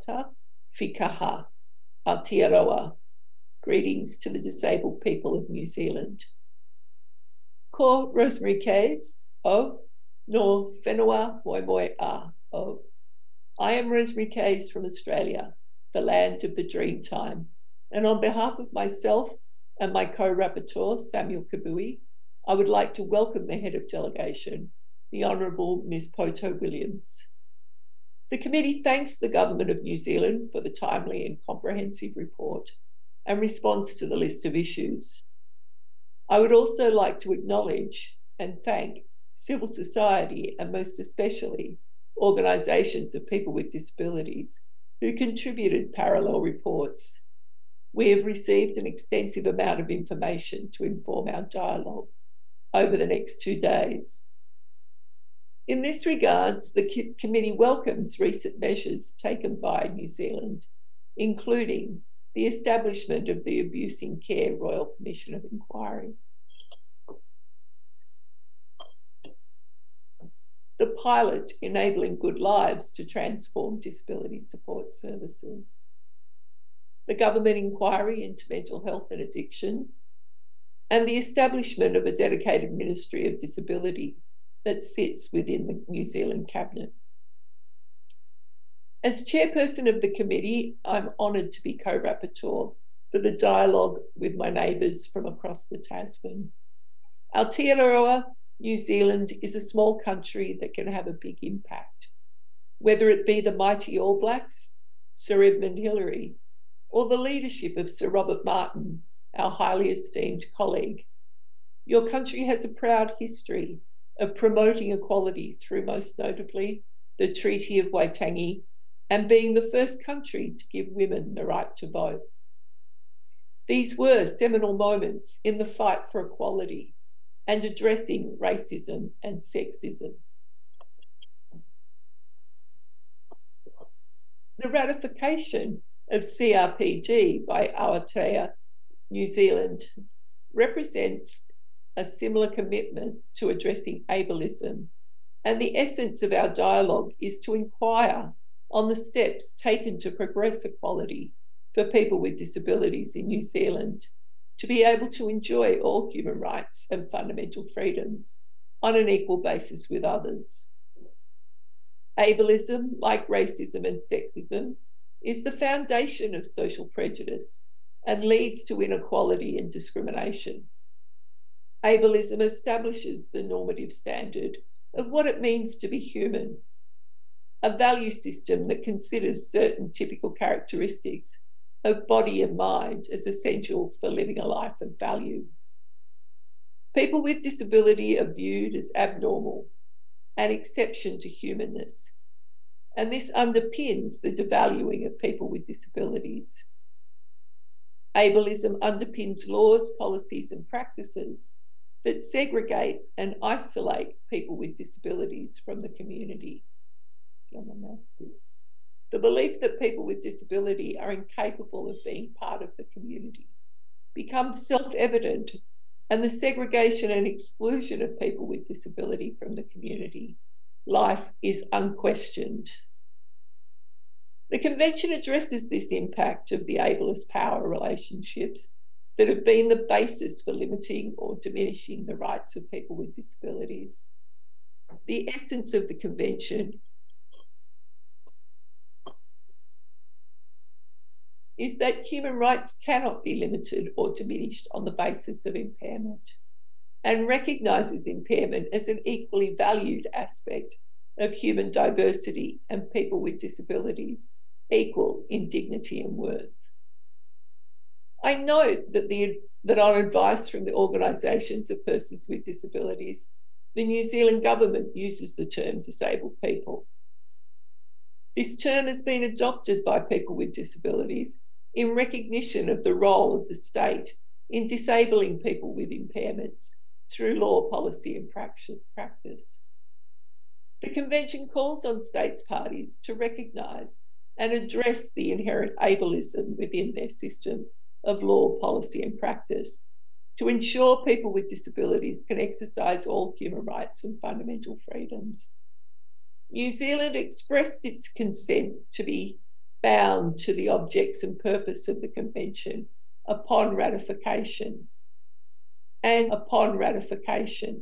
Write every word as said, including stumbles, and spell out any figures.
tata, whikaha, Aotearoa. Greetings to the disabled people of New Zealand. Ko Rosemary Kays, o, no whenua moi moi a, o. I am Rosemary Kays from Australia, the land of the Dreamtime. And on behalf of myself and my co-rapporteur, Samuel Kabui, I would like to welcome the head of delegation, the Honourable Miz Poto Williams. The committee thanks the Government of New Zealand for the timely and comprehensive report and response to the list of issues. I would also like to acknowledge and thank civil society and most especially organisations of people with disabilities who contributed parallel reports. We have received an extensive amount of information to inform our dialogue over the next two days. In this regards, the committee welcomes recent measures taken by New Zealand, including the establishment of the Abuse in Care Royal Commission of Inquiry, the pilot Enabling Good Lives to Transform Disability Support Services, the government inquiry into mental health and addiction, and the establishment of a dedicated Ministry of Disability that sits within the New Zealand Cabinet. As chairperson of the committee, I'm honoured to be co-rapporteur for the dialogue with my neighbours from across the Tasman. Aotearoa, New Zealand, is a small country that can have a big impact, whether it be the mighty All Blacks, Sir Edmund Hillary, or the leadership of Sir Robert Martin, our highly esteemed colleague. Your country has a proud history of promoting equality through, most notably, the Treaty of Waitangi and being the first country to give women the right to vote. These were seminal moments in the fight for equality and addressing racism and sexism. The ratification of C R P G by Aotea, New Zealand, represents a similar commitment to addressing ableism, and the essence of our dialogue is to inquire on the steps taken to progress equality for people with disabilities in New Zealand to be able to enjoy all human rights and fundamental freedoms on an equal basis with others. Ableism, like racism and sexism, is the foundation of social prejudice and leads to inequality and discrimination. Ableism establishes the normative standard of what it means to be human, a value system that considers certain typical characteristics of body and mind as essential for living a life of value. People with disability are viewed as abnormal, an exception to humanness, and this underpins the devaluing of people with disabilities. Ableism underpins laws, policies, and practices that segregate and isolate people with disabilities from the community. The belief that people with disability are incapable of being part of the community becomes self-evident, and the segregation and exclusion of people with disability from the community life is unquestioned. The Convention addresses this impact of the ableist power relationships that have been the basis for limiting or diminishing the rights of people with disabilities. The essence of the Convention is that human rights cannot be limited or diminished on the basis of impairment, and recognises impairment as an equally valued aspect of human diversity and people with disabilities equal in dignity and worth. I note that, the, that on advice from the organisations of persons with disabilities, the New Zealand government uses the term disabled people. This term has been adopted by people with disabilities in recognition of the role of the state in disabling people with impairments through law, policy and practice. The Convention calls on states parties to recognise and address the inherent ableism within their system of law, policy and practice to ensure people with disabilities can exercise all human rights and fundamental freedoms. New Zealand expressed its consent to be bound to the objects and purpose of the convention upon ratification and upon ratification.